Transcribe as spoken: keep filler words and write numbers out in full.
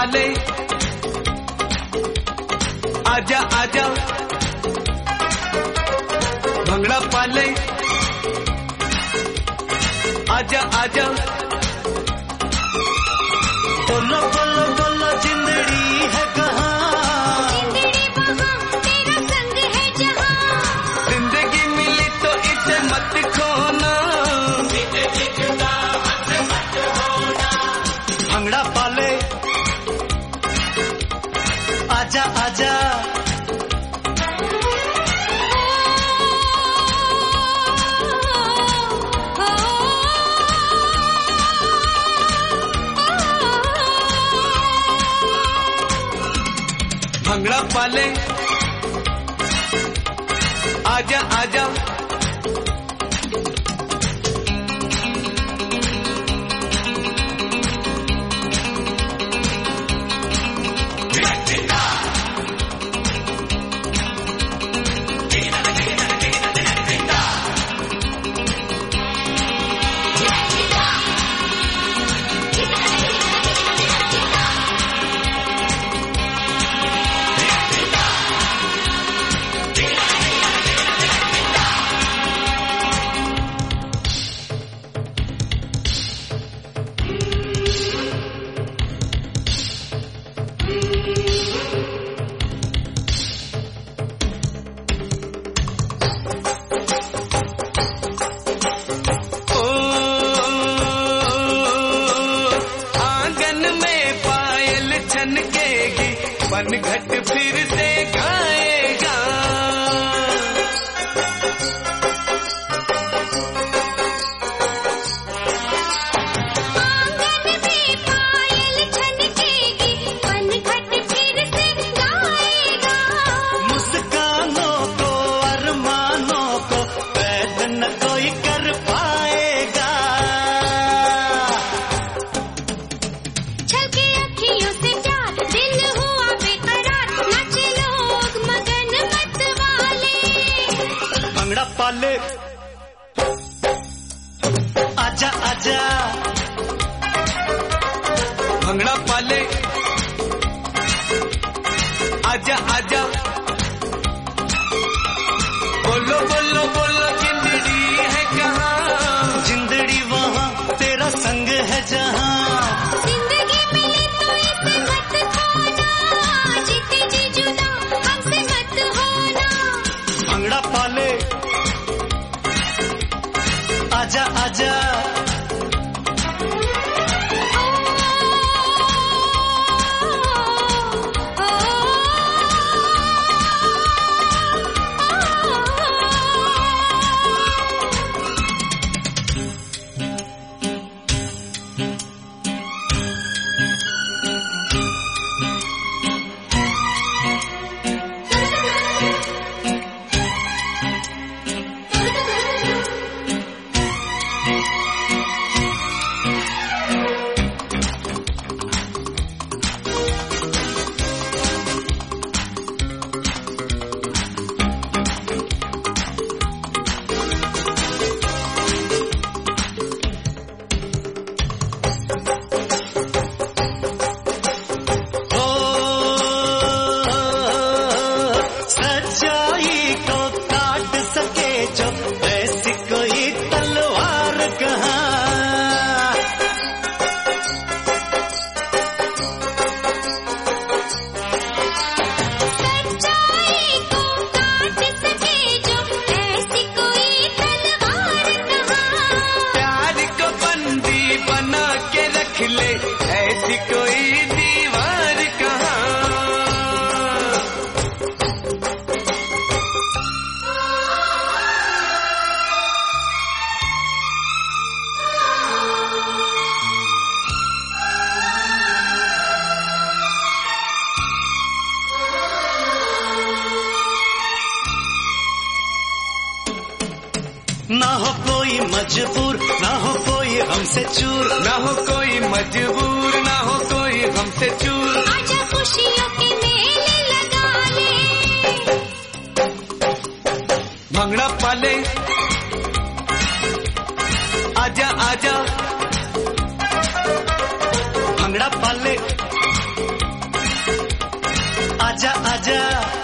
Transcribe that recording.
पाले आजा आजा भंगड़ा पाले आजा आजा बोलो बोलो बोलो जिंदड़ी है कहाँ जिंदड़ी वहाँ तेरा संग है जहाँ जिंदगी मिली तो इसे मत खोना जिंदगी जुदा मत मत होना भंगड़ा पाले आजा आजा भंगड़ा पाले आजा आजा घट फिर से गाएगा आंगन में पायल छनकेगी पनघट फिर से गाएगा मुस्कानों को अरमानों को कैद न कोई कर पाएगा छलके अखियों से प्यार दिल हुआ बेकरार नाचे लोग मगन मत वाले भंगड़ा पाले आजा आजा भंगड़ा पाले आजा आजा बोलो बोलो बोलो जिंदड़ी है कहाँ जिंदड़ी वहाँ तेरा संग है जहाँ जिंदगी मिली तो इसे मत खोना जीते जी जुदा हमसे मत होना भंगड़ा पाले आजा आजा ऐसी कोई दीवार कहाँ ना हो कोई मजबूर ना हो कोई हमसे चूर ना हो कोई मजबूर ना हो कोई हमसे चूर आजा खुशियों के मेले लगा ले भंगड़ा पाले आजा आजा भंगड़ा पाले आजा